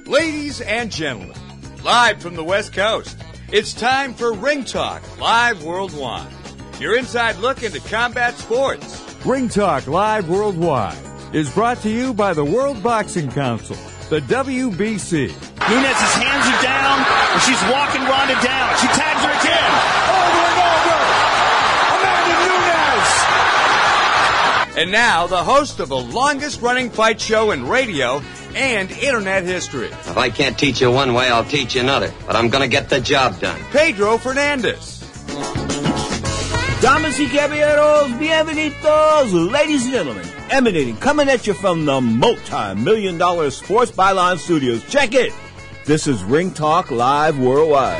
Ladies and gentlemen, live from the West Coast, it's time for Ring Talk Live Worldwide. Your inside look into combat sports. Ring Talk Live Worldwide is brought to you by the World Boxing Council, the WBC. Nunes's hands are down, and she's walking Ronda down. She tags her again. Over and over. Amanda Nunes. And now, the host of the longest-running fight show in radio and internet history. If I can't teach you one way, I'll teach you another. But I'm going to get the job done. Pedro Fernandez. Damas y caballeros, bienvenidos, ladies and gentlemen, coming at you from the multi-million-dollar Sports Byline Studios. Check it! This is Ring Talk Live Worldwide.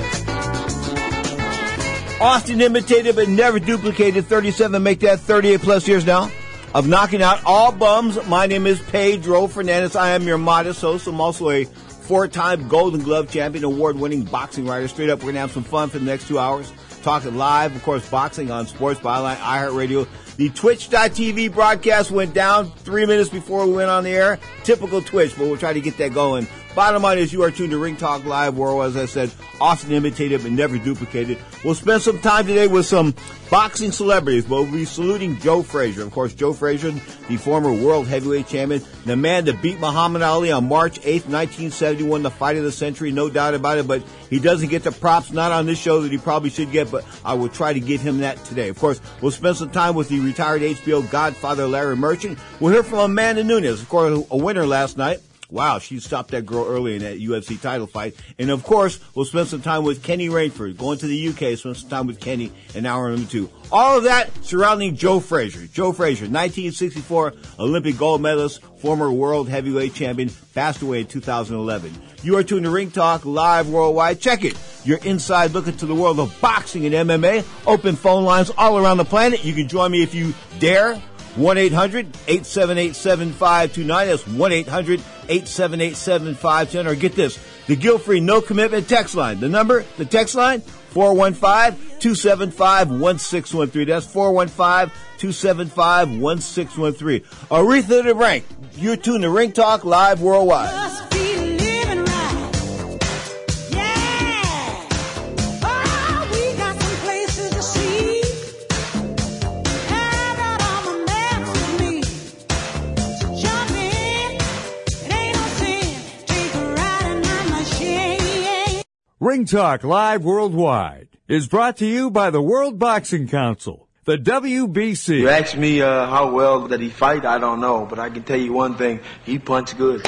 Often imitated but never duplicated, 37, make that 38 plus years now, of knocking out all bums. My name is Pedro Fernandez. I am your modest host. I'm also a 4-time Golden Glove champion, award-winning boxing writer. Straight up, we're going to have some fun for the next 2 hours. Talking live, of course, boxing on Sports Byline, iHeartRadio. The Twitch.tv broadcast went down 3 minutes before we went on the air. Typical Twitch, but we'll try to get that going. Bottom line is you are tuned to Ring Talk Live World, as I said, often imitated but never duplicated. We'll spend some time today with some boxing celebrities, but we'll be saluting Joe Frazier. Of course, Joe Frazier, the former world heavyweight champion, the man that beat Muhammad Ali on March 8th, 1971, the fight of the century, no doubt about it, but he doesn't get the props, not on this show, that he probably should get, but I will try to give him that today. Of course, we'll spend some time with the retired HBO Godfather Larry Merchant. We'll hear from Amanda Nunes, of course, a winner last night. Wow, she stopped that girl early in that UFC title fight. And, of course, we'll spend some time with Kenny Rainford, going to the UK, spend some time with Kenny in hour number 2. All of that surrounding Joe Frazier. Joe Frazier, 1964 Olympic gold medalist, former world heavyweight champion, passed away in 2011. You are tuned to Ring Talk Live Worldwide. Check it. Your inside look into the world of boxing and MMA. Open phone lines all around the planet. You can join me if you dare. 1-800-878-7529. That's 1-800-878-7510. Or get this, the guilt-free, no-commitment text line. The number, the text line, 415-275-1613. That's 415-275-1613. Aretha the Rank, you're tuned to Ring Talk Live Worldwide. Ring Talk Live Worldwide is brought to you by the World Boxing Council, the WBC. You ask me how well that he fight, I don't know, but I can tell you one thing, he punch good.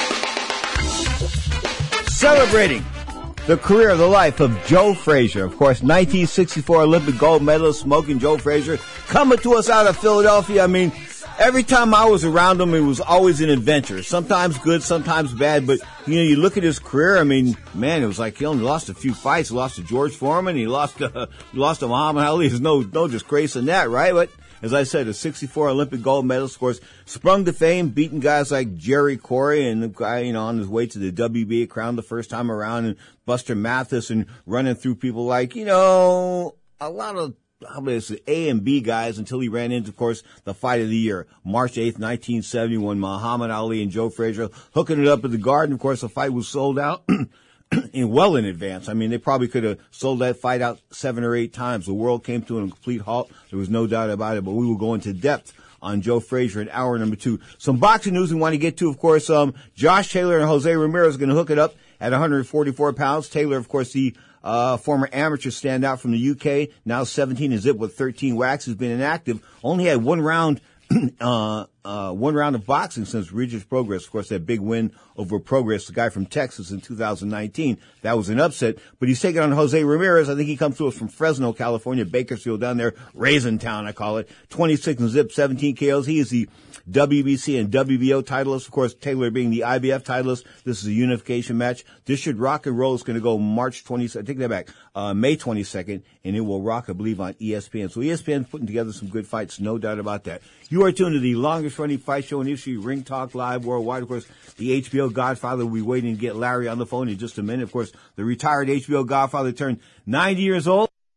Celebrating the career, the life of Joe Frazier. Of course, 1964 Olympic gold medalist, Smoking Joe Frazier, coming to us out of Philadelphia. I mean, every time I was around him, it was always an adventure. Sometimes good, sometimes bad. But, you know, you look at his career, I mean, man, it was like he only lost a few fights. He lost to George Foreman. He lost to Muhammad Ali. There's no disgrace in that, right? But, as I said, a 64 Olympic gold medalist, of course, sprung to fame, beating guys like Jerry Corey and the guy, you know, on his way to the WBA crown the first time around, and Buster Mathis, and running through people like, you know, a lot of A and B guys, until he ran into, of course, the fight of the year. March 8th, 1971, Muhammad Ali and Joe Frazier hooking it up at the Garden. Of course, the fight was sold out well in advance. I mean, they probably could have sold that fight out 7 or 8 times. The world came to a complete halt. There was no doubt about it, but we will go into depth on Joe Frazier in hour number 2. Some boxing news we want to get to, of course. Josh Taylor and Jose Ramirez are going to hook it up at 144 pounds. Taylor, of course, the former amateur standout from the UK, now 17 and zip with 13 whacks, has been inactive. Only had one round of boxing since Regis Progress. Of course, that big win over Progress, the guy from Texas in 2019. That was an upset. But he's taking on Jose Ramirez. I think he comes to us from Fresno, California, Bakersfield down there, Raisin Town, I call it. 26 and zip, 17 KOs. He is the WBC and WBO titleist. Of course, Taylor being the IBF titleist. This is a unification match. This should rock and roll. It's going to go March 22nd. Take that back. May 22nd, and it will rock, I believe, on ESPN. So ESPN's putting together some good fights, no doubt about that. You are tuned to the longest-running fight show in history, Ring Talk Live Worldwide. Of course, the HBO Godfather will be waiting to get Larry on the phone in just a minute. Of course, the retired HBO Godfather turned 90 years old.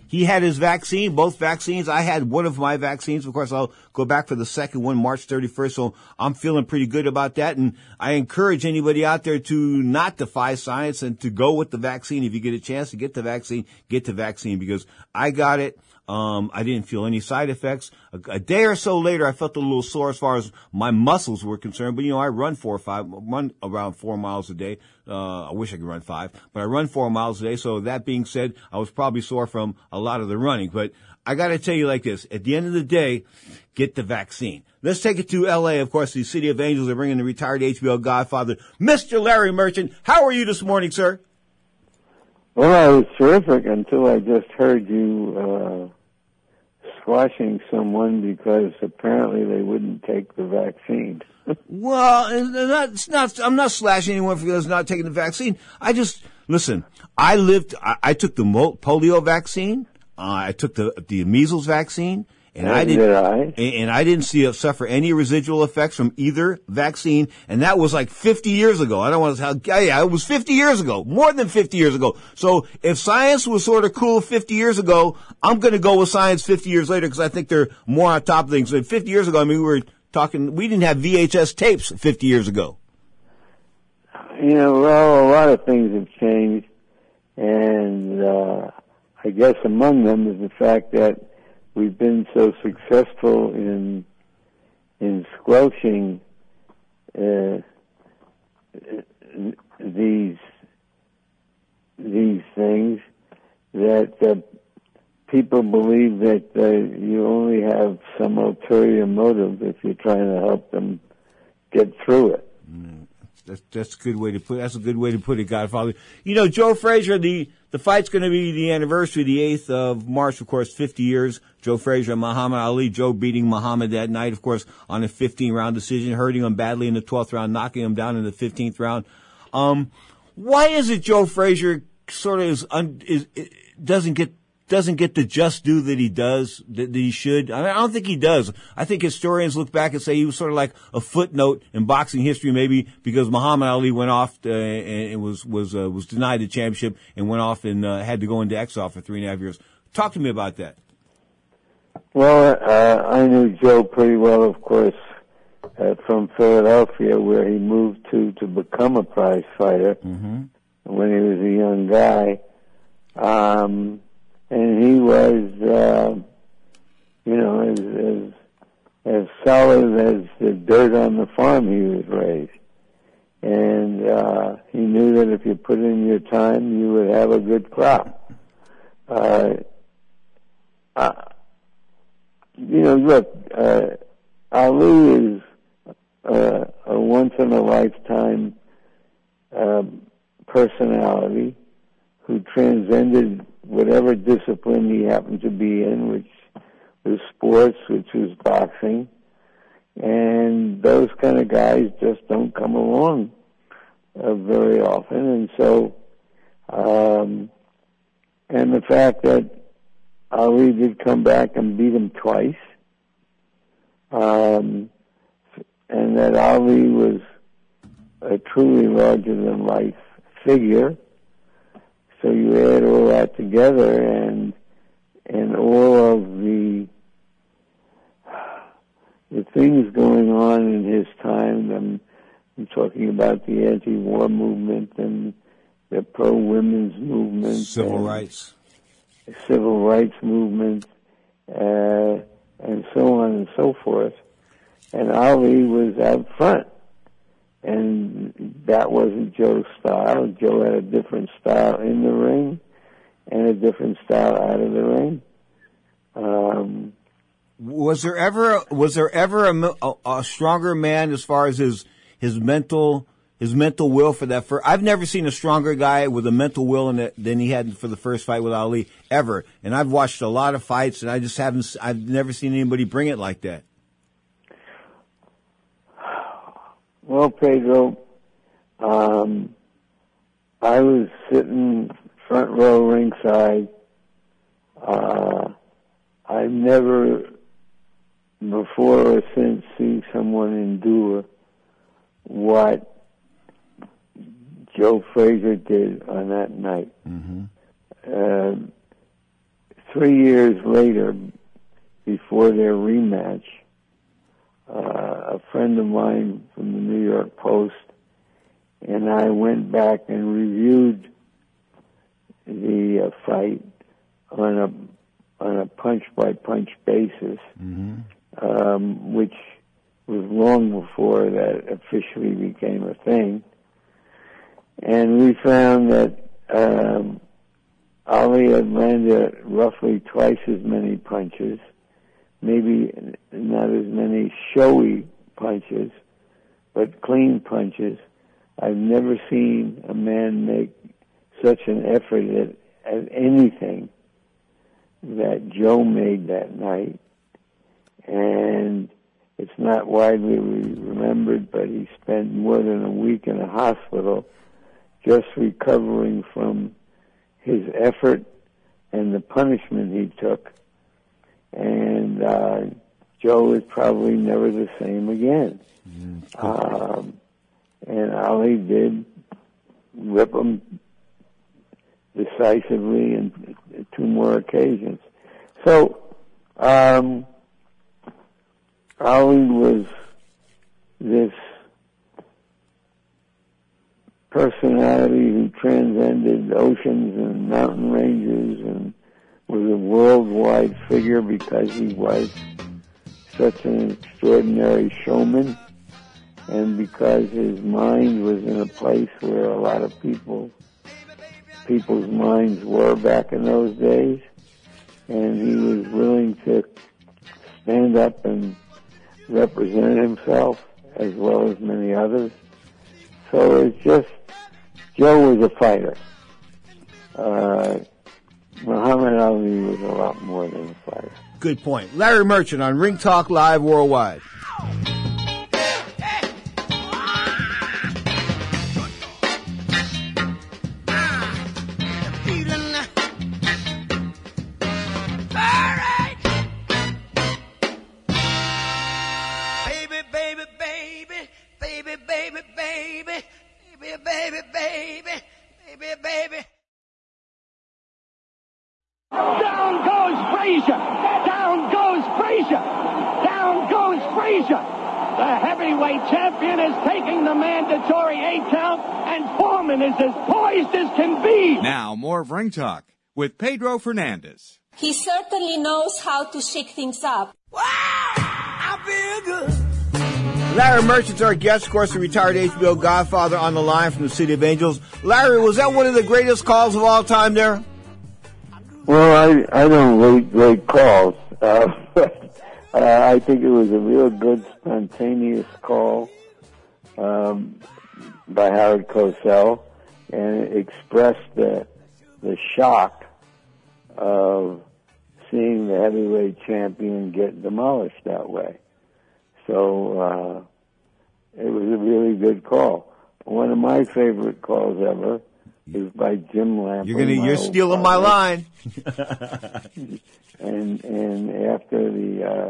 He had his vaccine, both vaccines. I had one of my vaccines. Of course, I'll go back for the second one, March 31st. So I'm feeling pretty good about that. And I encourage anybody out there to not defy science and to go with the vaccine. If you get a chance to get the vaccine because I got it. I didn't feel any side effects. A day or so later, I felt a little sore as far as my muscles were concerned. But, I run around 4 miles a day. I wish I could run 5, but I run 4 miles a day. So that being said, I was probably sore from a lot of the running. But I got to tell you like this. At the end of the day, get the vaccine. Let's take it to L.A., of course, the City of Angels. They're bringing the retired HBO Godfather, Mr. Larry Merchant. How are you this morning, sir? Well, I was terrific until I just heard you squashing someone because apparently they wouldn't take the vaccine. Well, I'm not slashing anyone for not taking the vaccine. Listen, I took the polio vaccine. I took the measles vaccine. And I didn't suffer any residual effects from either vaccine. And that was like 50 years ago. I don't want to tell you, it was 50 years ago, more than 50 years ago. So if science was sort of cool 50 years ago, I'm going to go with science 50 years later because I think they're more on top of things. So 50 years ago, we didn't have VHS tapes 50 years ago. Well, a lot of things have changed. And, I guess among them is the fact that we've been so successful in squelching these things that people believe that you only have some ulterior motive if you're trying to help them get through it. That's a good way to put it. That's a good way to put it, Godfather. Joe Frazier, the fight's going to be the anniversary, the 8th of March, of course, 50 years. Joe Frazier and Muhammad Ali. Joe beating Muhammad that night, of course, on a 15-round decision, hurting him badly in the 12th round, knocking him down in the 15th round. Why is it Joe Frazier sort of doesn't get the just due that he does, that he should? I don't think he does. I think historians look back and say he was sort of like a footnote in boxing history, maybe because Muhammad Ali went off and was denied the championship and went off and had to go into exile for 3.5 years. Talk to me about that. Well, I knew Joe pretty well, of course, from Philadelphia, where he moved to become a prize fighter when he was a young guy. And he was, as solid as the dirt on the farm he was raised. And he knew that if you put in your time, you would have a good crop. Look, Ali is a once-in-a-lifetime personality who transcended whatever discipline he happened to be in, which was sports, which was boxing. And those kind of guys just don't come along very often. And so, and the fact that Ali did come back and beat him twice, and that Ali was a truly larger-than-life figure. So you add all that together, and all of the things going on in his time. I'm talking about the anti-war movement and the pro-women's movement, civil rights movement, and so on and so forth. And Ali was out front. And that wasn't Joe's style. Joe had a different style in the ring and a different style out of the ring. Was there ever a stronger man as far as his mental will for that first? I've never seen a stronger guy with a mental will in it than he had for the first fight with Ali ever. And I've watched a lot of fights, and I've never seen anybody bring it like that. Well, Pedro, I was sitting front row ringside. I've never before or since seen someone endure what Joe Frazier did on that night. 3 years later, before their rematch, a friend of mine from the New York Post and I went back and reviewed the fight on a punch-by-punch basis, which was long before that officially became a thing. And we found that Ali had landed roughly twice as many punches, maybe not as many showy punches, but clean punches. I've never seen a man make such an effort at anything that Joe made that night. And it's not widely remembered, but he spent more than a week in a hospital just recovering from his effort and the punishment he took. And Joe is probably never the same again. And Ali did whip him decisively in 2 more occasions. So Ali was this personality who transcended oceans and mountain ranges and was a worldwide figure because he was such an extraordinary showman and because his mind was in a place where a lot of people's minds were back in those days, and he was willing to stand up and represent himself as well as many others. So it's just, Joe was a fighter. Muhammad Ali was a lot more than a fighter. Good point. Larry Merchant on Ring Talk Live Worldwide. Down goes Frazier! Down goes Frazier! Down goes Frazier! The heavyweight champion is taking the mandatory 8 count, and Foreman is as poised as can be. Now, more of Ring Talk with Pedro Fernandez. He certainly knows how to shake things up. Wow! I feel good. Larry Merchant's our guest, of course, the retired HBO Godfather on the line from the City of Angels. Larry, was that one of the greatest calls of all time there? Well, I don't rate calls. I think it was a real good, spontaneous call by Howard Cosell, and it expressed the shock of seeing the heavyweight champion get demolished that way. So it was a really good call. One of my favorite calls ever is by Jim Lampert. You're stealing my line. and after the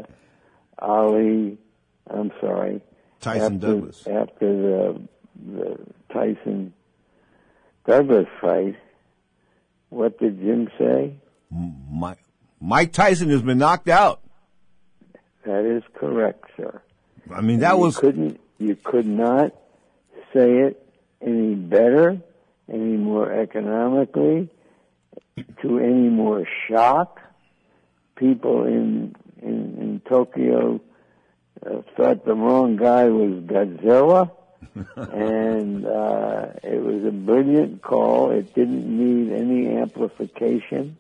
Tyson Douglas. After the Tyson Douglas fight, what did Jim say? Mike Tyson has been knocked out. That is correct, sir. I mean, you could not say it any better, any more economically, to any more shock. People in Tokyo thought the wrong guy was Godzilla, and it was a brilliant call. It didn't need any amplification.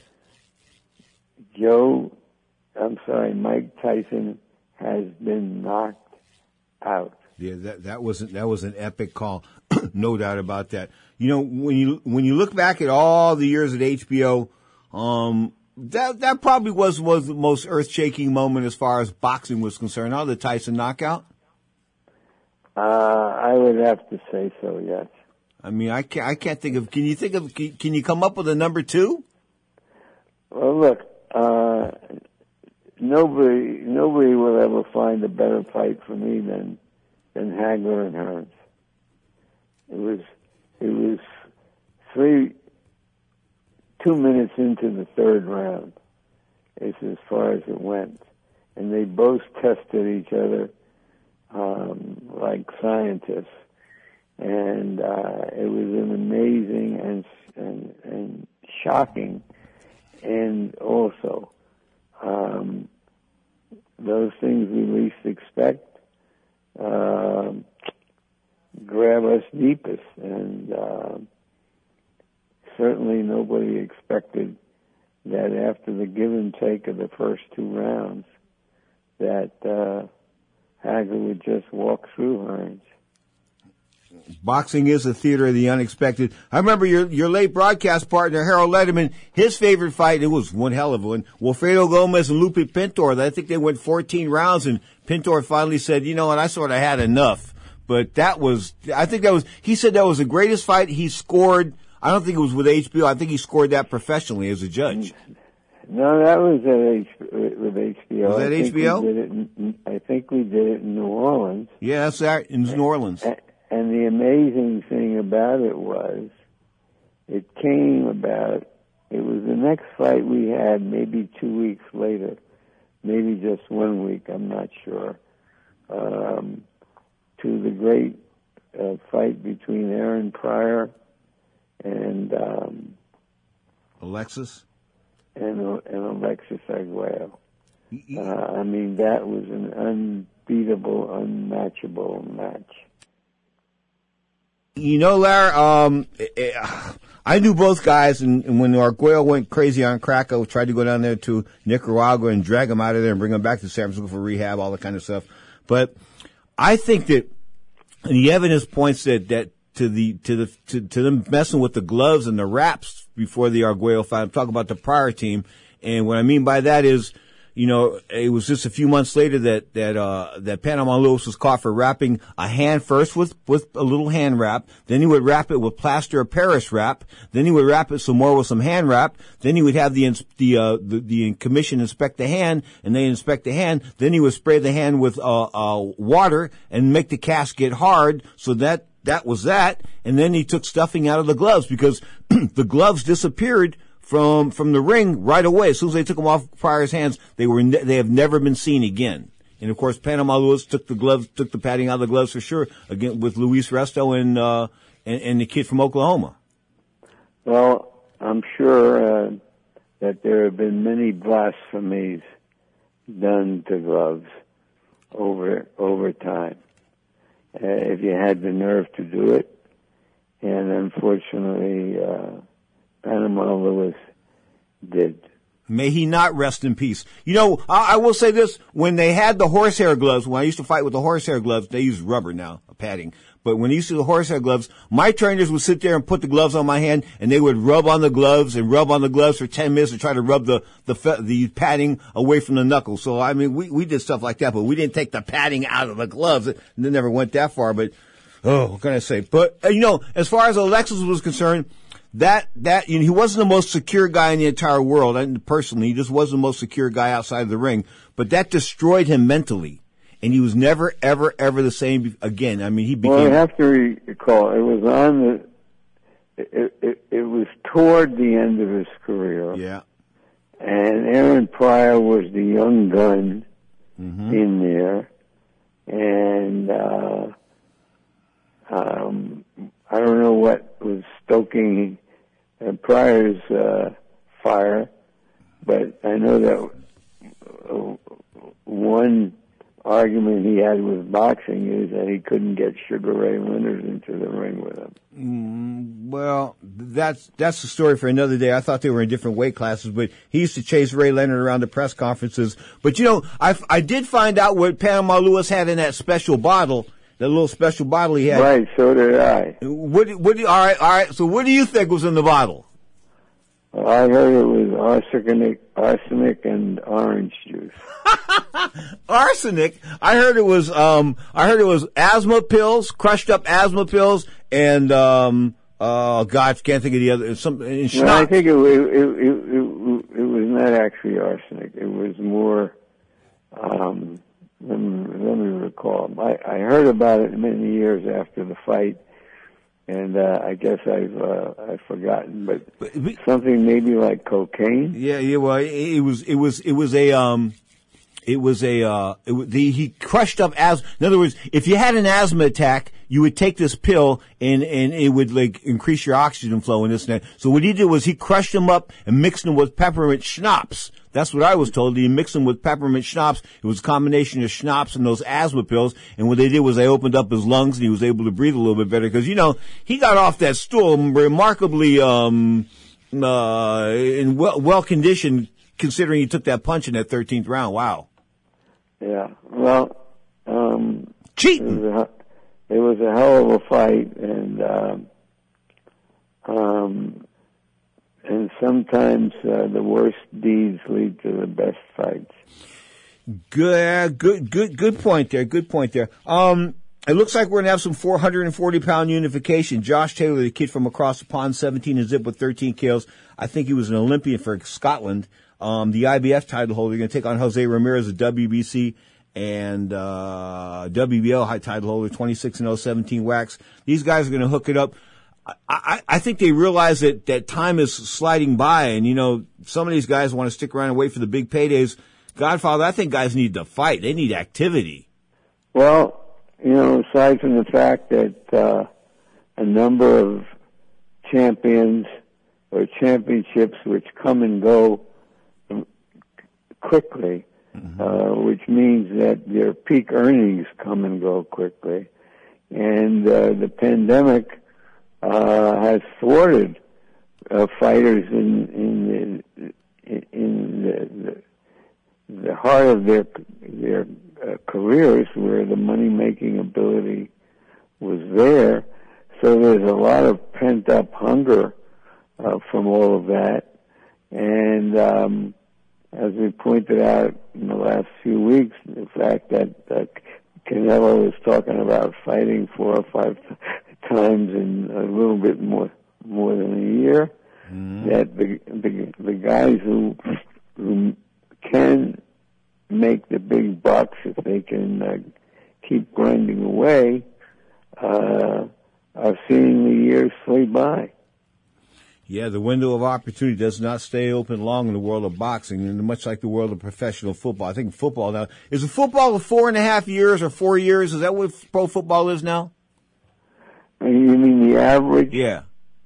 Mike Tyson has been knocked out. Yeah, that was an epic call, no doubt about that. You know, when you look back at all the years at HBO, that probably was the most earth-shaking moment as far as boxing was concerned. The Tyson knockout. I would have to say so. Yes. I mean, I can't think of. Can you come up with a number 2? Well, look. Nobody will ever find a better fight for me than Hagler and Hearns. It was 2 minutes into the third round. It's as far as it went. And they both tested each other like scientists. And it was an amazing and shocking end also. Those things we least expect grab us deepest. And certainly nobody expected that after the give and take of the first 2 rounds that Hagler would just walk through Hearns. Boxing is a theater of the unexpected. I remember your late broadcast partner, Harold Letterman, his favorite fight, it was one hell of a one, Wilfredo Gomez and Lupe Pintor. I think they went 14 rounds, and Pintor finally said, you know what, I sort of had enough. But he said that was the greatest fight he scored. I don't think it was with HBO. I think he scored that professionally as a judge. No, that was with HBO. Was that HBO? I think we did it in New Orleans. Yeah, that's that, in New Orleans. And the amazing thing about it was, it was the next fight we had maybe 2 weeks later, maybe just 1 week, I'm not sure, to the great fight between Aaron Pryor and Alexis? And Alexis Arguello. I mean, that was an unbeatable, unmatchable match. You know, Larry, I knew both guys, and when Arguello went crazy on crack, I tried to go down there to Nicaragua and drag him out of there and bring him back to San Francisco for rehab, all that kind of stuff. But I think that the evidence points that to them messing with the gloves and the wraps before the Arguello fight. I'm talking about the Pryor team, and what I mean by that is, you know, it was just a few months later that Panama Lewis was caught for wrapping a hand first with a little hand wrap. Then he would wrap it with plaster of Paris wrap. Then he would wrap it some more with some hand wrap. Then he would have the commission inspect the hand, and they inspect the hand. Then he would spray the hand with water and make the cast get hard. So that was that. And then he took stuffing out of the gloves because the gloves disappeared from the ring right away. As soon as they took them off Pryor's hands, they have never been seen again. And of course, Panama Lewis took the padding out of the gloves for sure, again with Luis Resto and the kid from Oklahoma. Well, I'm sure that there have been many blasphemies done to gloves over time. If you had the nerve to do it, and unfortunately, Panama Lewis did. May he not rest in peace. You know, I will say this, when they had the horsehair gloves, when I used to fight with the horsehair gloves, they use rubber now, padding. But when they used to the horsehair gloves, my trainers would sit there and put the gloves on my hand, and they would rub on the gloves for 10 minutes to try to rub the padding away from the knuckles. So, I mean, we did stuff like that, but we didn't take the padding out of the gloves. It never went that far, but, what can I say? But, you know, as far as Alexis was concerned, that you know, he wasn't the most secure guy in the entire world. And personally, he just wasn't the most secure guy outside of the ring. But that destroyed him mentally, and he was never, ever, ever the same again. I mean, he became. Well, I have to recall it was it was toward the end of his career. Yeah. And Aaron Pryor was the young gun in there, and I don't know what was stoking Pryor's fire, but I know that one argument he had with boxing is that he couldn't get Sugar Ray Leonard into the ring with him. Well, that's the story for another day. I thought they were in different weight classes, but he used to chase Ray Leonard around the press conferences. But you know, I did find out what Panama Lewis had in that special bottle. That little special bottle he had. Right, so did I. All right. So what do you think was in the bottle? Well, I heard it was arsenic and orange juice. Arsenic? I heard it was asthma pills, crushed up asthma pills, and oh God, can't think of the other. No, I think it was not actually arsenic. It was more. Let me recall. I heard about it many years after the fight, and I guess I've forgotten, but something maybe like cocaine. Yeah. Well, he crushed up asthma. In other words, if you had an asthma attack, you would take this pill and it would like increase your oxygen flow and this and that. So what he did was he crushed them up and mixed them with peppermint schnapps. That's what I was told. He mixed them with peppermint schnapps. It was a combination of schnapps and those asthma pills. And what they did was they opened up his lungs and he was able to breathe a little bit better. Because, he got off that stool remarkably, in well conditioned, considering he took that punch in that 13th round. Wow. Yeah. Well, cheating. It was a hell of a fight, and sometimes the worst deeds lead to the best fights. Good point there. Good point there. It looks like we're gonna have some 440-pound unification. Josh Taylor, the kid from across the pond, 17 and zip with 13 KOs. I think he was an Olympian for Scotland. The IBF title holder, going to take on Jose Ramirez, the WBC and WBO title holder, 26-0, 17 wax. These guys are going to hook it up. I think they realize that time is sliding by, and some of these guys want to stick around and wait for the big paydays. Godfather, I think guys need to fight. They need activity. Well, aside from the fact that a number of champions or championships which come and go quickly, which means that their peak earnings come and go quickly, and the pandemic has thwarted fighters in the heart of their careers, where the money making ability was there. So there's a lot of pent up hunger from all of that, and as we pointed out in the last few weeks, the fact that Canelo is talking about fighting 4 or 5 times in a little bit more than a year, that the guys who can make the big bucks, if they can keep grinding away, are seeing the years flee by. Yeah, the window of opportunity does not stay open long in the world of boxing, and much like the world of professional football. I think football now, is it football 4.5 years or 4 years? Is that what pro football is now? You mean the average? Yeah.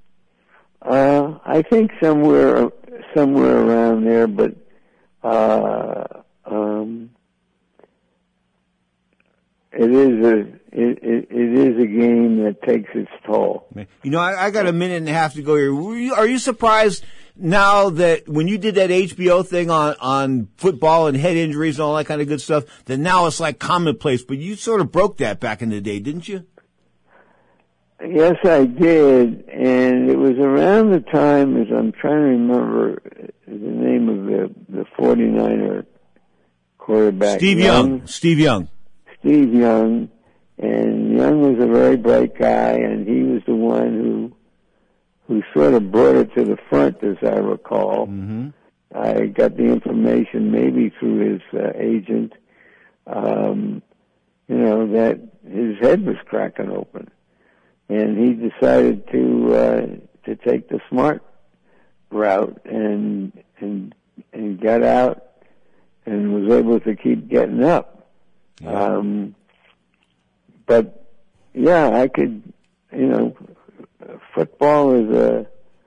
I think somewhere around there, but it is a game that takes its toll. I got a minute and a half to go here. Are you surprised now that when you did that HBO thing on football and head injuries and all that kind of good stuff, that now it's like commonplace, but you sort of broke that back in the day, didn't you? Yes, I did, and it was around the time, as I'm trying to remember the name of the 49er quarterback. Steve Young. And Young was a very bright guy, and he was the one who sort of brought it to the front, as I recall. Mm-hmm. I got the information maybe through his agent, that his head was cracking open. And he decided to take the smart route and got out and was able to keep getting up. Yeah. But yeah, I could, football is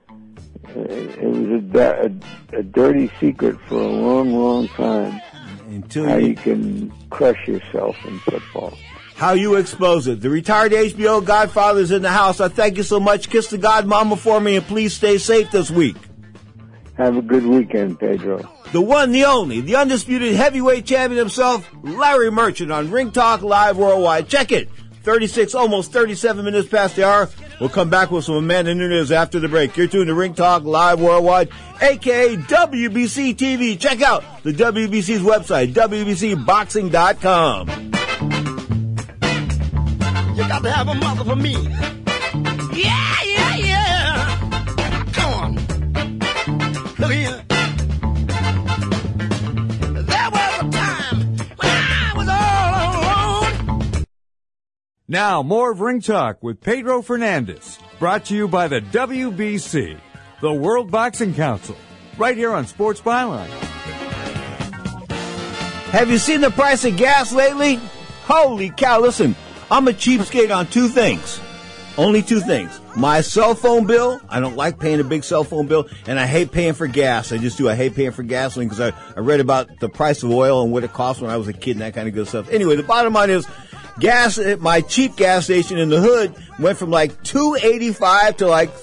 a dirty secret for a long, long time. How you can crush yourself in football. How you expose it. The retired HBO Godfather is in the house. I thank you so much. Kiss the Godmama for me, and please stay safe this week. Have a good weekend, Pedro. The one, the only, the undisputed heavyweight champion himself, Larry Merchant on Ring Talk Live Worldwide. Check it. 36, almost 37 minutes past the hour. We'll come back with some Amanda Nunes after the break. You're tuned to Ring Talk Live Worldwide, a.k.a. WBC TV. Check out the WBC's website, WBCBoxing.com. You got to have a mother for me. Yeah, yeah, yeah. Come on. Look here. There was a time when I was all alone. Now, more of Ring Talk with Pedro Fernandez brought to you by the WBC, the World Boxing Council, right here on Sports Byline. Have you seen the price of gas lately? Holy cow, listen, I'm a cheapskate on two things. Only two things. My cell phone bill, I don't like paying a big cell phone bill, and I hate paying for gas. I just do. I hate paying for gasoline because I read about the price of oil and what it cost when I was a kid and that kind of good stuff. Anyway, the bottom line is gas at my cheap gas station in the hood went from like $2.85 to like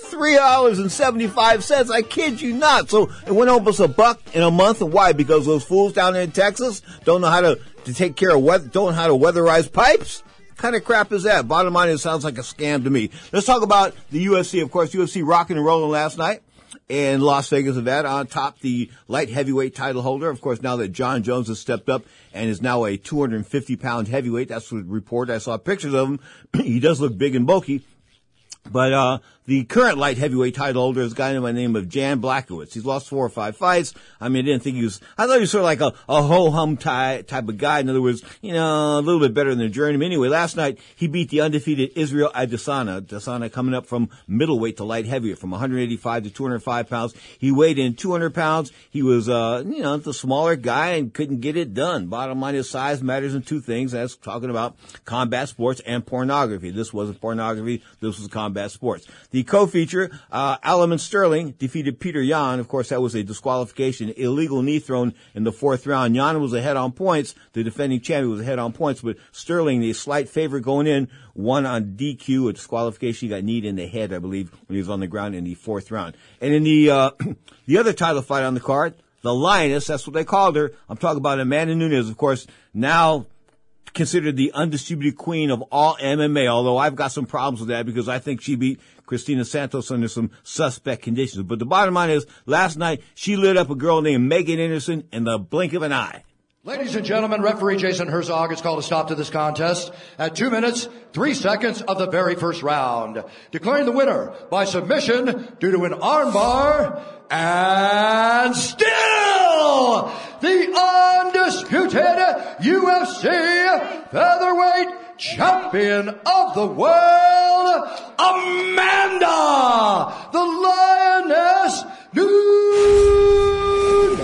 $3.75. I kid you not. So it went almost $1 in a month. And why? Because those fools down there in Texas don't know how to take care of don't know how to weatherize pipes. Kind of crap is that? Bottom line, it sounds like a scam to me. Let's talk about the UFC. Of course, UFC rocking and rolling last night in Las Vegas, Nevada. On top, the light heavyweight title holder. Of course, now that John Jones has stepped up and is now a 250-pound heavyweight. That's the report. I saw pictures of him. He does look big and bulky. But the current light heavyweight title holder is a guy by the name of Jan Blachowicz. He's lost 4 or 5 fights. I mean, I thought he was sort of like a ho-hum type of guy. In other words, a little bit better than the journeyman. Anyway, last night he beat the undefeated Israel Adesanya. Adesanya coming up from middleweight to light heavyweight, from 185 to 205 pounds. He weighed in 200 pounds. He was, the smaller guy and couldn't get it done. Bottom line is size matters in two things. That's talking about combat sports and pornography. This wasn't pornography. This was combat sports. The co-feature, Aljamain Sterling defeated Peter Yan. Of course, that was a disqualification, illegal knee thrown in the 4th round. Yan was ahead on points. The defending champion was ahead on points, but Sterling, the slight favorite going in, won on DQ, a disqualification. He got kneed in the head, I believe, when he was on the ground in the 4th round. And in the other title fight on the card, the Lioness, that's what they called her. I'm talking about Amanda Nunes, of course, now considered the undisputed queen of all MMA, although I've got some problems with that because I think she beat Christina Santos under some suspect conditions. But the bottom line is, last night, she lit up a girl named Megan Anderson in the blink of an eye. Ladies and gentlemen, referee Jason Herzog has called a stop to this contest at 2 minutes, 3 seconds of the very first round, declaring the winner by submission due to an armbar, and still the undisputed UFC featherweight champion of the world, Amanda the Lioness Nunes.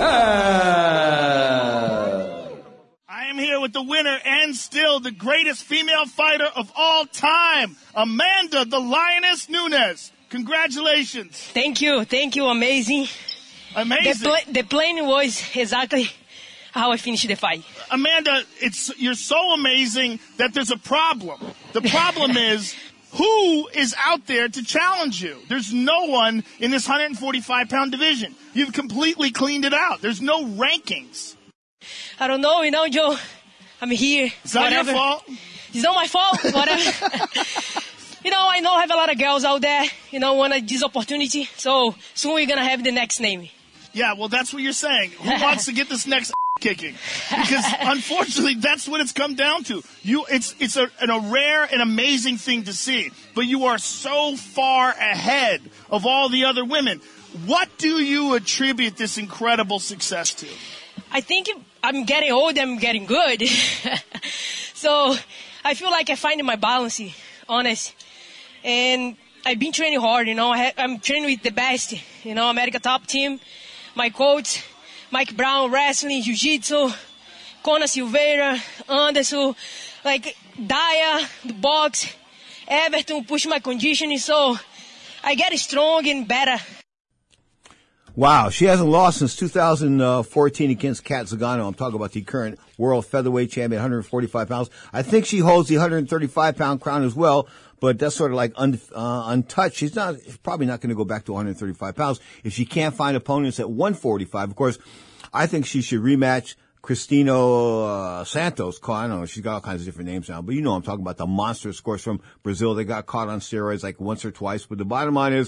I am here with the winner and still the greatest female fighter of all time, Amanda the Lioness Nunes. Congratulations. Thank you. Amazing. The plan was exactly how I finished the fight. Amanda, you're so amazing that there's a problem. The problem is, who is out there to challenge you? There's no one in this 145-pound division. You've completely cleaned it out. There's no rankings. I don't know, Joe. I'm here. Is that your fault? It's not my fault. Whatever. I know I have a lot of girls out there, want this opportunity. So soon we're going to have the next name. Yeah, well, that's what you're saying. Who wants to get this next kicking? Because unfortunately, that's what it's come down to. It's a rare and amazing thing to see, but you are so far ahead of all the other women. What do you attribute this incredible success to? I think I'm getting old, I'm getting good. So I feel like I find my balance, honest. And I've been training hard, I'm training with the best, America Top Team, my coach, Mike Brown, wrestling, jiu-jitsu, Conor Silveira, Anderson, Daya, the box, Everton, push my conditioning, so I get strong and better. Wow, she hasn't lost since 2014 against Kat Zingano. I'm talking about the current world featherweight champion, 145 pounds. I think she holds the 135-pound crown as well, but that's sort of like untouched. She's probably not going to go back to 135 pounds if she can't find opponents at 145. Of course, I think she should rematch Christina Santos. I don't know, she's got all kinds of different names now, but I'm talking about the monster, of course, from Brazil. They got caught on steroids like once or twice. But the bottom line is,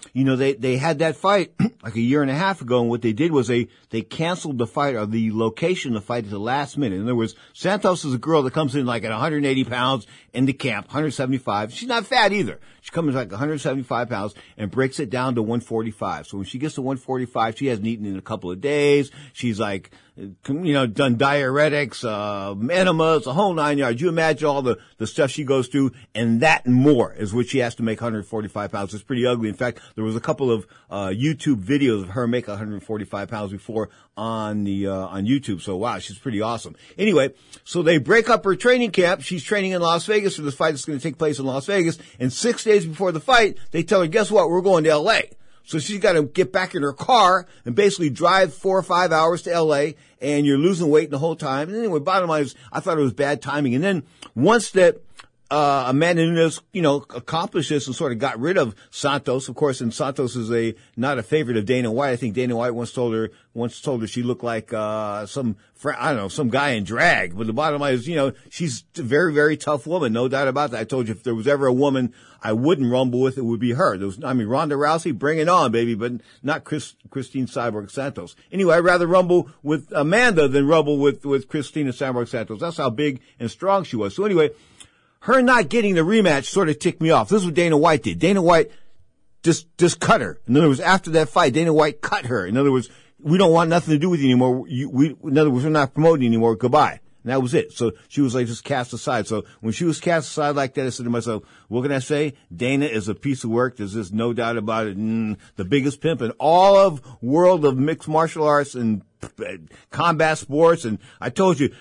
they had that fight like a year and a half ago, and what they did was they canceled the fight, or the location of the fight, at the last minute. In other words, Santos is a girl that comes in like at 180 pounds in the camp, 175. She's not fat either. She comes like 175 pounds and breaks it down to 145. So when she gets to 145, she hasn't eaten in a couple of days. She's like, done diuretics, enemas, the whole 9 yards. You imagine all the stuff she goes through, and that and more is what she has to make 145 pounds. It's pretty ugly. In fact, there was a couple of YouTube videos of her make 145 pounds before on YouTube. So wow, she's pretty awesome. Anyway, so they break up her training camp. She's training in Las Vegas for this fight that's going to take place in Las Vegas. And 6 days before the fight, they tell her, guess what? We're going to L.A. So she's got to get back in her car and basically drive 4 or 5 hours to L.A., and you're losing weight the whole time. And anyway, bottom line is, I thought it was bad timing. And then once that Amanda Nunes, accomplished this and sort of got rid of Santos, of course, and Santos is not a favorite of Dana White. I think Dana White once told her she looked like some guy in drag. But the bottom line is, she's a very, very tough woman, no doubt about that. I told you, if there was ever a woman I wouldn't rumble with, it would be her. Ronda Rousey, bring it on, baby, but not Christine Cyborg Santos. Anyway, I'd rather rumble with Amanda than rumble with Christina Cyborg Santos. That's how big and strong she was. So anyway, her not getting the rematch sort of ticked me off. This is what Dana White did. Dana White just cut her. In other words, after that fight, Dana White cut her. In other words, we don't want nothing to do with you anymore. In other words, we're not promoting you anymore. Goodbye. And that was it. So she was like just cast aside. So when she was cast aside like that, I said to myself, what can I say? Dana is a piece of work. There's just no doubt about it. The biggest pimp in all of world of mixed martial arts and combat sports. And I told you,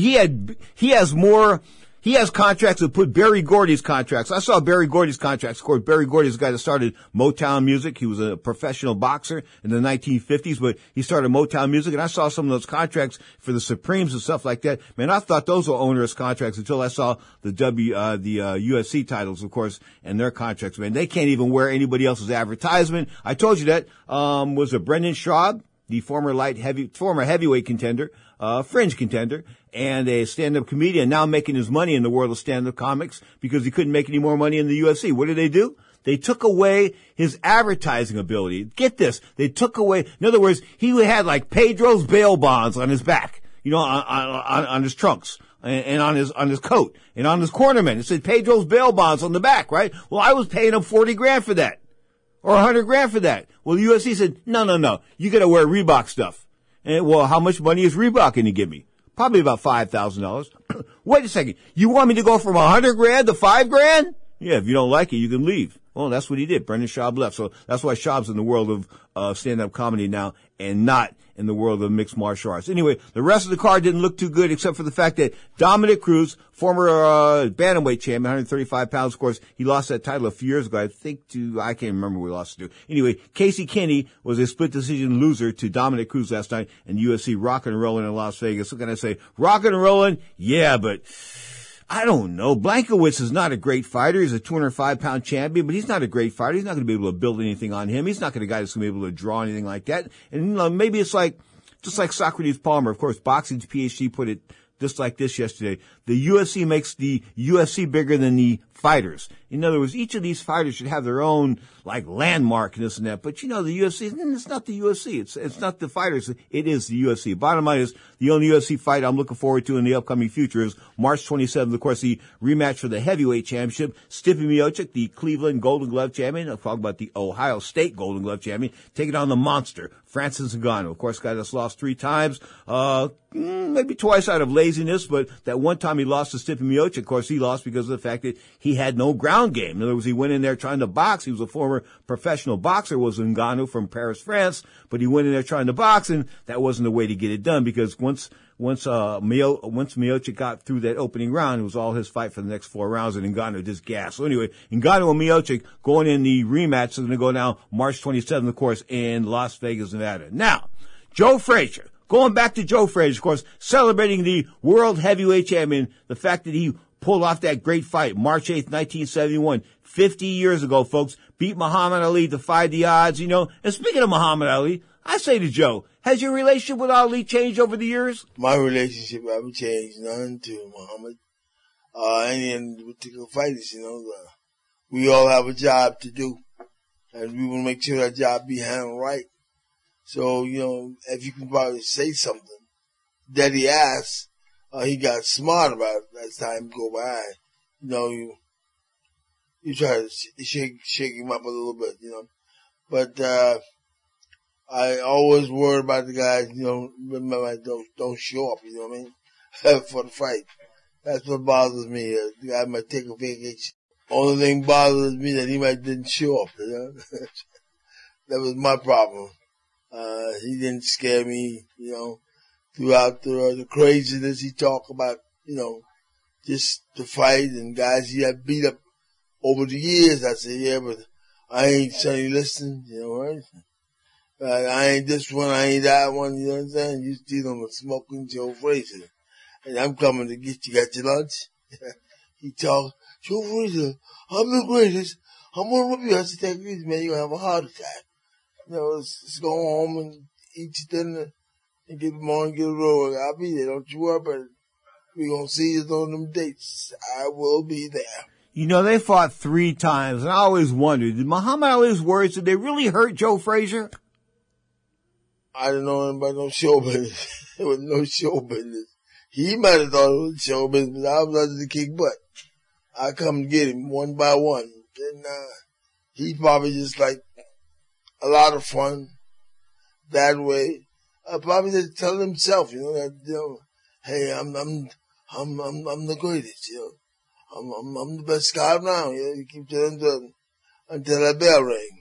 he has contracts that put Berry Gordy's contracts. I saw Berry Gordy's contracts. Of course, Berry Gordy is the guy that started Motown music. He was a professional boxer in the 1950s, but he started Motown music. And I saw some of those contracts for the Supremes and stuff like that. Man, I thought those were onerous contracts until I saw the UFC titles, of course, and their contracts. Man, they can't even wear anybody else's advertisement. I told you that, was a Brendan Schaub, the former heavyweight contender, fringe contender, and a stand-up comedian, now making his money in the world of stand-up comics because he couldn't make any more money in the UFC. What did they do? They took away his advertising ability. Get this. They took away, in other words, he had like Pedro's bail bonds on his back, on his trunks. And on his coat and on his cornerman. It said Pedro's bail bonds on the back, right? Well, I was paying him $40,000 for that. Or $100,000 for that. Well, the UFC said, no. You gotta wear Reebok stuff. And well, how much money is Reebok going to give me? Probably about $5,000. Wait a second. You want me to go from $100,000 to $5,000? Yeah, if you don't like it, you can leave. Well, that's what he did. Brendan Schaub left. So that's why Schaub's in the world of stand-up comedy now and not in the world of mixed martial arts. Anyway, the rest of the card didn't look too good except for the fact that Dominic Cruz, former bantamweight champion, 135 pounds, of course, he lost that title a few years ago. I can't remember who he lost to. Anyway, Casey Kinney was a split decision loser to Dominic Cruz last night in UFC rockin' and rollin' in Las Vegas. What can I say? Rockin' and rollin'? Yeah, but I don't know. Blankowitz is not a great fighter. He's a 205-pound champion, but he's not a great fighter. He's not going to be able to build anything on him. He's not going to be a guy that's going to be able to draw anything like that. And maybe it's just like Socrates Palmer. Of course, boxing's PhD put it just like this yesterday. The UFC makes the UFC bigger than the fighters. In other words, each of these fighters should have their own, landmark and this and that. But, the UFC, it's not the UFC. It's not the fighters. It is the UFC. Bottom line is, the only UFC fight I'm looking forward to in the upcoming future is March 27th. Of course, the rematch for the heavyweight championship. Stipe Miocic, the Cleveland Golden Glove champion. I'll talk about the Ohio State Golden Glove champion. Taking on the monster, Francis Ngannou. Of course, guy that's lost 3 times. Maybe twice out of laziness, but that one time he lost to Stipe Miocic. Of course, he lost because of the fact that he had no ground game. In other words, he went in there trying to box. He was a former professional boxer, was Ngannou from Paris, France, but he went in there trying to box, and that wasn't the way to get it done because once Miocic got through that opening round, it was all his fight for the next 4 rounds, and Ngannou just gassed. So anyway, Ngannou and Miocic going in the rematch. So they're going to go now March 27th, of course, in Las Vegas, Nevada. Now, Joe Frazier. Going back to Joe Frazier, of course, celebrating the world heavyweight champion, the fact that he pulled off that great fight, March 8th, 1971, 50 years ago, folks, beat Muhammad Ali, defied the odds, And speaking of Muhammad Ali, I say to Joe, has your relationship with Ali changed over the years? My relationship haven't changed none to Muhammad. Any particular fighters, we all have a job to do. And we want to make sure that job be handled right. So, if you can probably say something that he asked, he got smart about it as time go by. You try to shake him up a little bit, But, I always worry about the guys, remember, don't show up, you know what I mean? For the fight. That's what bothers me. The guy might take a vacation. Only thing bothers me that he didn't show up, That was my problem. He didn't scare me, throughout the craziness he talked about, just the fight and guys he had beat up over the years. I said, yeah, but I ain't Sonny Liston, right? I ain't this one, I ain't that one, you know what I'm saying? You still on smoking Joe Frazier. And I'm coming to get you, got your lunch? He talked, Joe Frazier, I'm the greatest. I'm gonna rip you. I said, take it easy, man, you're gonna have a heart attack. Let's go home and eat your dinner and get them on and get a roll. I'll be there, don't you worry about it. We're gonna see you on them dates. I will be there. They fought 3 times, and I always wondered, did Muhammad Ali's words, did they really hurt Joe Frazier? I didn't know anything about no show business. There was no show business. He might have thought it was show business, but I was under the kick butt. I come to get him one by one. Then, he probably just like a lot of fun that way. I probably just tell himself, that, hey, I'm the greatest, I'm the best guy around, you keep telling them until that bell ring,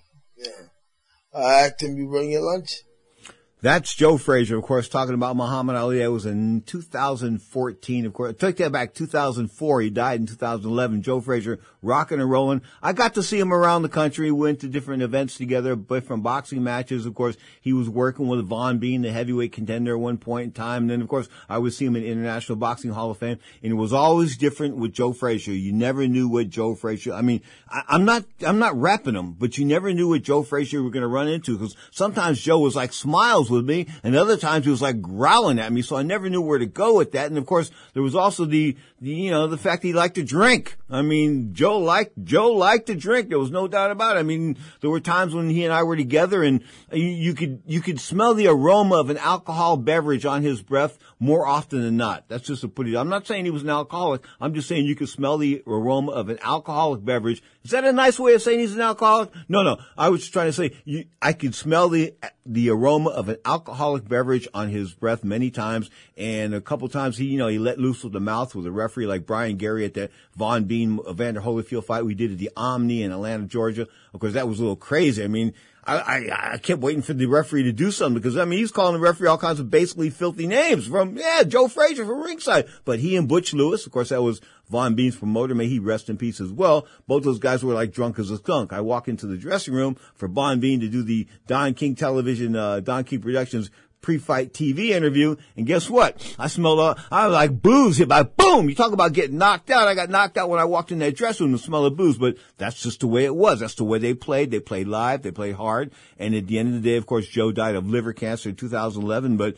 I asked him, you bring your lunch? That's Joe Frazier, of course, talking about Muhammad Ali. That was in 2014, of course. Take that back, 2004. He died in 2011. Joe Frazier, rocking and rolling. I got to see him around the country. We went to different events together, different boxing matches. Of course, he was working with Von Bean, the heavyweight contender at one point in time. And then, of course, I would see him in International Boxing Hall of Fame. And it was always different with Joe Frazier. You never knew what Joe Frazier, I'm not repping him, but you never knew what Joe Frazier were going to run into, because sometimes Joe was like smiles with me, and other times he was like growling at me, so I never knew where to go with that. And of course, there was also the fact that he liked to drink. Joe liked to drink. There was no doubt about it. There were times when he and I were together, and you could smell the aroma of an alcohol beverage on his breath more often than not. That's just to put it. I'm not saying he was an alcoholic. I'm just saying you could smell the aroma of an alcoholic beverage. Is that a nice way of saying he's an alcoholic? No. I was just trying to say I could smell the aroma of an alcoholic beverage on his breath many times, and a couple times he let loose with the mouth with a referee like Brian Gary at that Von Bean Evander Holyfield fight we did at the Omni in Atlanta, Georgia. Of course, that was a little crazy. I kept waiting for the referee to do something, because, he's calling the referee all kinds of basically filthy names from, Joe Frazier from ringside. But he and Butch Lewis, of course, that was Von Bean's promoter, may he rest in peace as well. Both those guys were like drunk as a skunk. I walk into the dressing room for Von Bean to do the Don King Television, Don King Productions pre-fight TV interview, and guess what? I smelled I was like booze hit by boom. You talk about getting knocked out. I got knocked out when I walked in that dressing room, the smell of booze, but that's just the way it was. That's the way they played. They played live. They played hard. And at the end of the day, of course, Joe died of liver cancer in 2011, but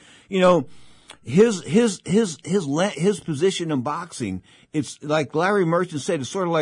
his position in boxing, it's like Larry Merchant said,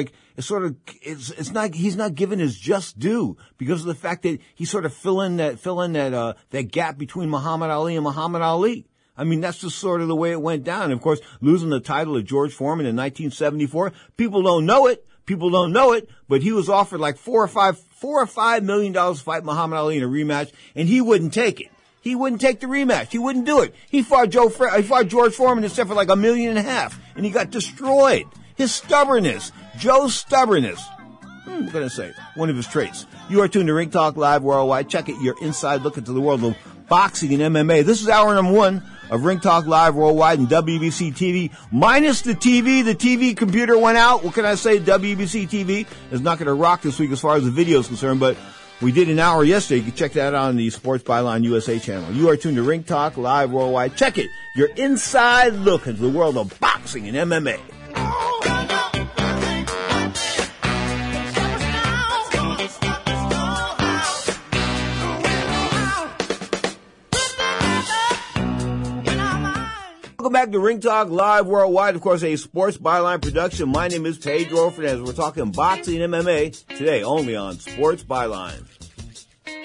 he's not given his just due because of the fact that he sort of fill in that gap between Muhammad Ali and Muhammad Ali. That's just sort of the way it went down. And of course, losing the title to George Foreman in 1974, people don't know it, but he was offered like $4 or $5 million to fight Muhammad Ali in a rematch, and he wouldn't take it. He wouldn't take the rematch. He wouldn't do it. He fought George Foreman instead for like $1.5 million, and he got destroyed. His stubbornness, Joe's stubbornness. I'm going to say one of his traits. You are tuned to Ring Talk Live Worldwide. Check it, your inside look into the world of boxing and MMA. This is hour number 1 of Ring Talk Live Worldwide and WBC TV. Minus the TV. The TV computer went out. What can I say? WBC TV is not going to rock this week as far as the video is concerned, but we did an hour yesterday. You can check that out on the Sports Byline USA channel. You are tuned to Ring Talk Live Worldwide. Check it, your inside look into the world of boxing and MMA. Welcome back to Ring Talk Live Worldwide, of course, a Sports Byline production. My name is Pedro Fernandez. We're talking boxing and MMA today only on Sports Byline.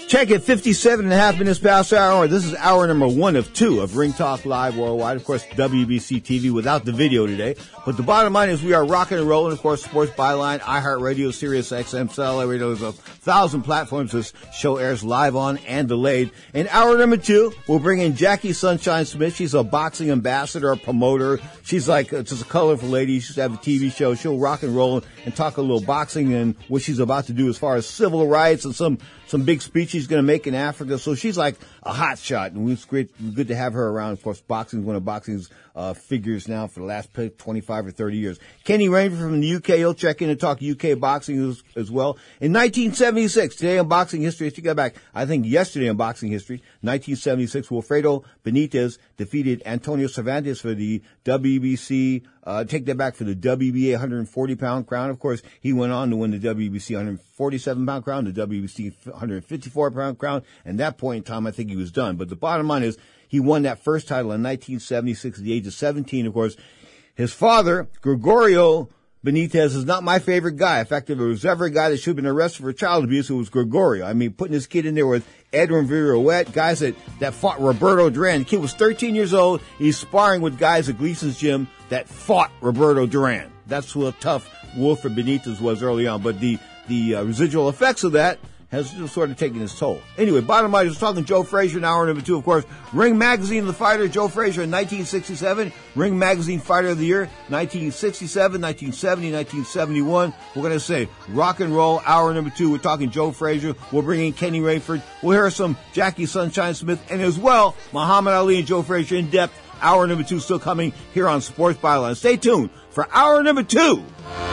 Check it, 57.5 minutes past our hour. This is hour number 1 of 2 of Ring Talk Live Worldwide. Of course, WBC TV without the video today. But the bottom line is we are rocking and rolling. Of course, Sports Byline, iHeartRadio, Sirius XM, Satellite Radio. There's 1,000 platforms this show airs live on and delayed. In hour number 2, we'll bring in Jackie Sunshine Smith. She's a boxing ambassador, a promoter. She's like just a colorful lady. She used to have a TV show. She'll rock and roll and talk a little boxing and what she's about to do as far as civil rights and some big speech she's going to make in Africa. So she's like a hot shot, and it's good to have her around. Of course, boxing is one of boxing's figures now for the last 25 or 30 years. Kenny Rainford from the UK, he'll check in and talk UK boxing as well. In 1976, today in boxing history, if you go back, I think yesterday in boxing history, 1976, Wilfredo Benitez defeated Antonio Cervantes for the WBC, take that back, for the WBA 140-pound crown. Of course, he went on to win the WBC 147-pound crown, the WBC 154-pound crown, and at that point in time, I think he was done. But the bottom line is, he won that first title in 1976 at the age of 17, of course. His father, Gregorio Benitez, is not my favorite guy. In fact, if there was ever a guy that should have been arrested for child abuse, it was Gregorio. I mean, putting his kid in there with Edwin Viruet, guys that fought Roberto Duran. The kid was 13 years old. He's sparring with guys at Gleason's gym that fought Roberto Duran. That's what tough Wilfred Benitez was early on. But the residual effects of that has sort of taken its toll. Anyway, bottom line, I was talking Joe Frazier in hour number 2, of course. Ring Magazine, the fighter, Joe Frazier in 1967. Ring Magazine Fighter of the Year, 1967, 1970, 1971. We're going to say rock and roll, hour number 2. We're talking Joe Frazier. We'll bring in Kenny Rainford. We'll hear some Jackie Sunshine Smith, and as well, Muhammad Ali and Joe Frazier in depth. Hour number 2 still coming here on Sports Byline. Stay tuned for hour number 2.